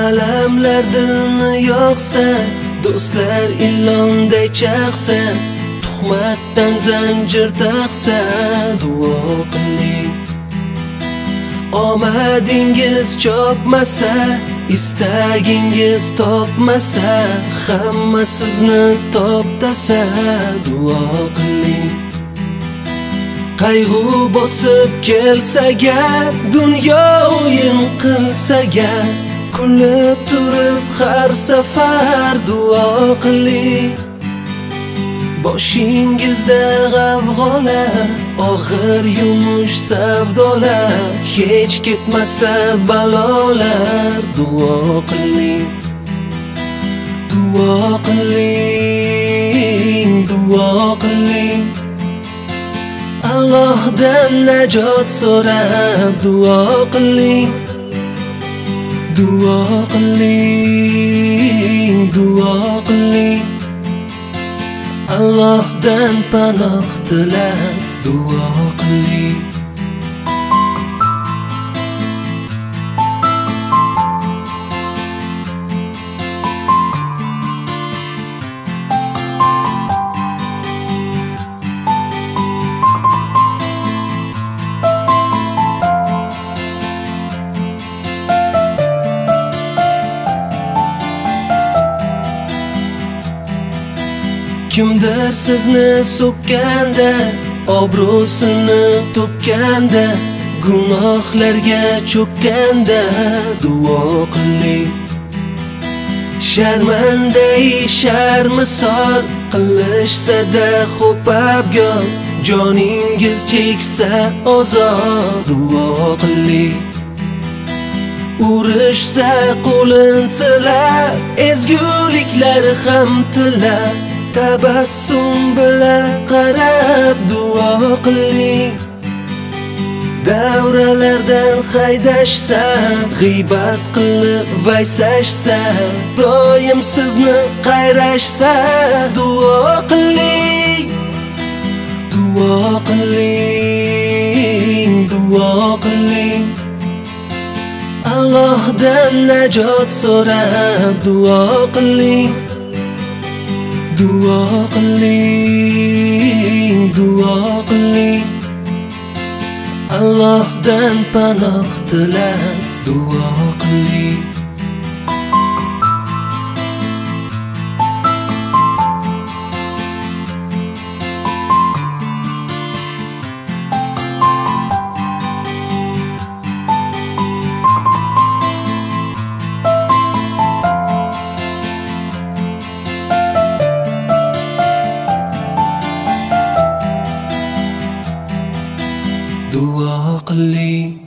Alamlar dilni yoqsa, do'stlar ilonday chaqsa, tuhmatdan zanjir taqsa, duo qiling. Omadingiz chopmasa, istagingiz topmasa, hamma sizni toptasa, duo qiling. Qayg'u bosib kelsaga, dunyo o'yin qilsaga, kulib turib har safar duo qiling. Boshingizda g'avg'olar, og'ir yumush savdolar, hech ketmasa balolar, duo qiling. Duo qiling, duo qiling. Allohdan najot so'rab duo qiling. Duo qiling, duo qiling. Allohdan panoh tilab duo qiling. Kimdir sizni so'kkanda, obro'sini to'kkanda, gunohlarga cho'kkanda duo qiling. Sharmandai sharmisor qilishsa-da xo'pabgor, joningiz cheksa ozor, duo qiling. Urishsa qo'lin silab, ezguliklar ham tilab, tabassum bilan qarab duo qiling. Davralardan haydashsa, g'iybat qilib vaysashsa, doim sizni qayrashsa, duo qiling. Duo qiling, duo qiling. Allohdan najot so'rab duo qiling. Duo qiling, duo qiling. Allohdan panoh tilab duo qiling. Duo qiling.